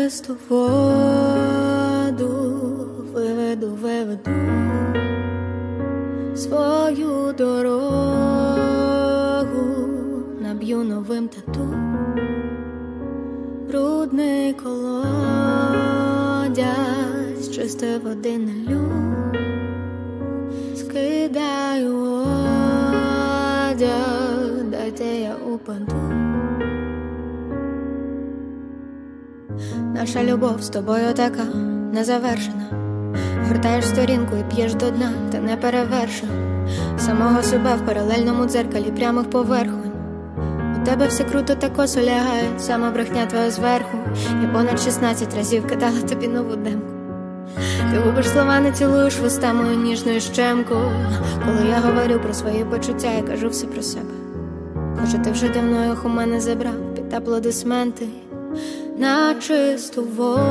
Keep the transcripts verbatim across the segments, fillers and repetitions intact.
чисту воду виведу, виведу свою дорогу, наб'ю новим тату. Брудний колодязь, чисте води налю, скидаю одяг, дайте я упаду. Наша любов з тобою така незавершена. Гортаєш сторінку і п'єш до дна, та не перевершена. Самого себе в паралельному дзеркалі прямих поверхонь. У тебе все круто та косо лягає, сама брехня твоя зверху. Я понад шістнадцять разів кидала тобі нову демку. Ти губиш слова, не цілуєш вуста мою ніжною щемку. Коли я говорю про свої почуття, я кажу все про себе. Хоча ти вже давно їх у мене забрав під аплодисменти. На чисту воду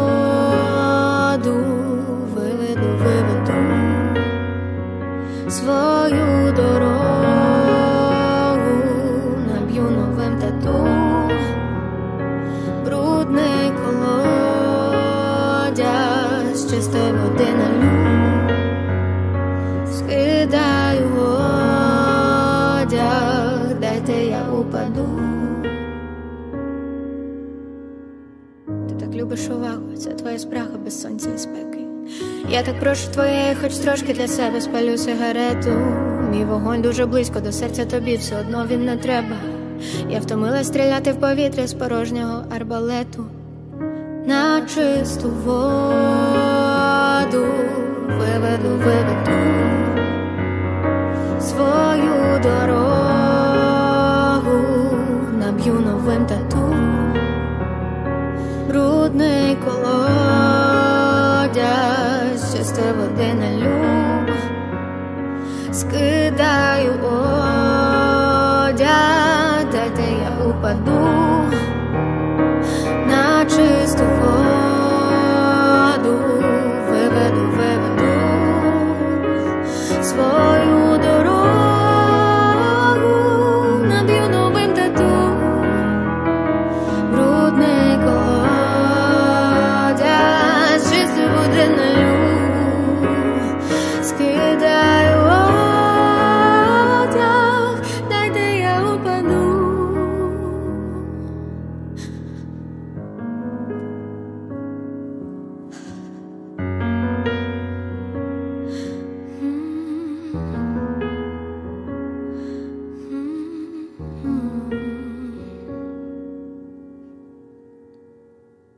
виведу, виведу свою дорогу, наб'ю новим тату. Брудний колодязь, чистої води налю, скидаю одяг, дайте я упаду. Любиш увагу, це твоя спрага без сонця і спеки. Я так прошу твоєї, хоч трошки для себе спалю сигарету. Мій вогонь дуже близько до серця, тобі все одно він не треба. Я втомилась стріляти в повітря з порожнього арбалету. На чисту воду виведу, виведу